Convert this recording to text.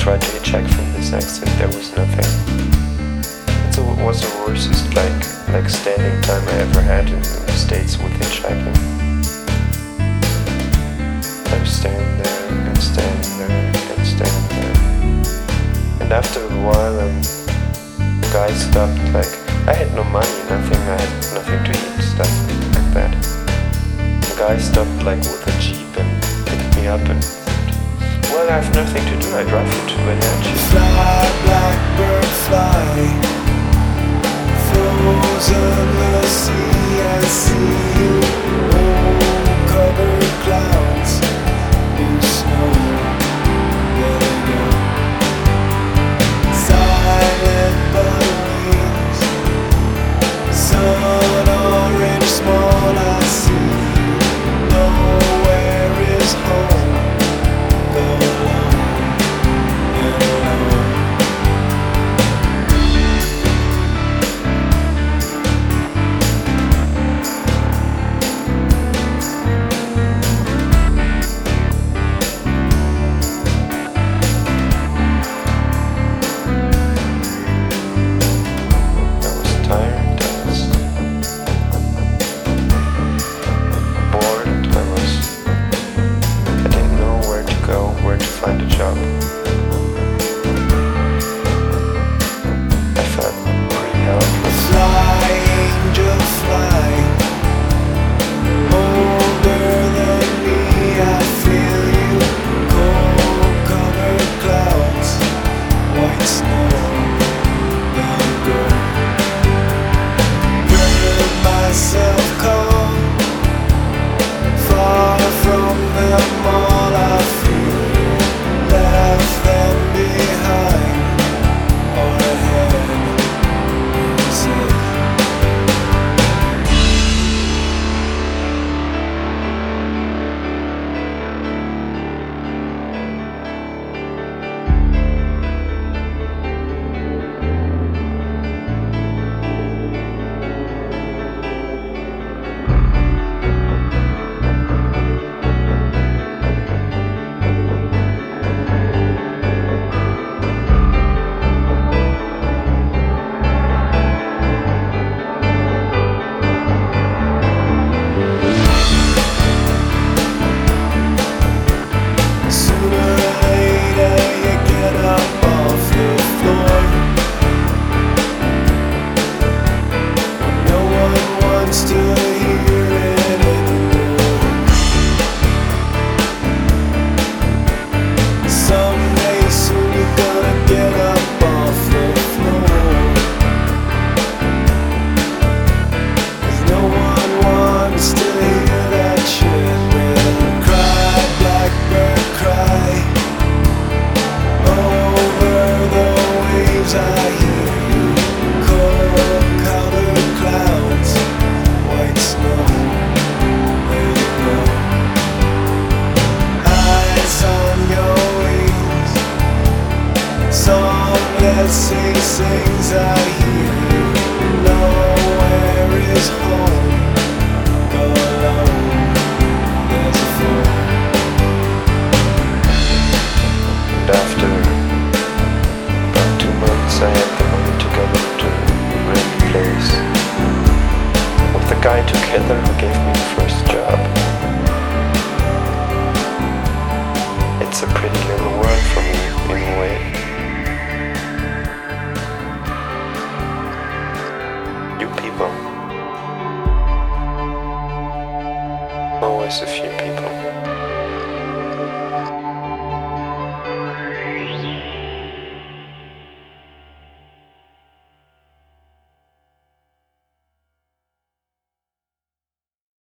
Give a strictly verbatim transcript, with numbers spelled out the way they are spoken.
tried to hitchhike from this exit, there was nothing. It was the worst like like standing time I ever had in the States with hitchhiking. I'm standing there and standing there and standing there. And after a while um, the guy stopped, like I had no money, nothing, I had nothing to eat, stuff like that. The guy stopped like with a jeep and picked me up and well, I have nothing to do, I drive you to Wenatchee. Fly, blackbird, fly. Frozen the sea, I see you. Oh, covered clouds, new snow, let it go. Silent butterwings, sun orange small, I see. Nowhere is home. Go alone and alone. Find a job. I felt pretty helpless. Fly, angel, fly. Older than me, I feel you. Cold covered clouds, white snow, let it go. Heard myself call, far from them all I feel. Left them behind or ahead, said. Sing, sings, I hear you. Nowhere is home. Go alone, there's a fool. And after about two months I had the money to go to rent a place with the guy together who gave me the first job. It's a pretty little world for me in a way. Always a few people.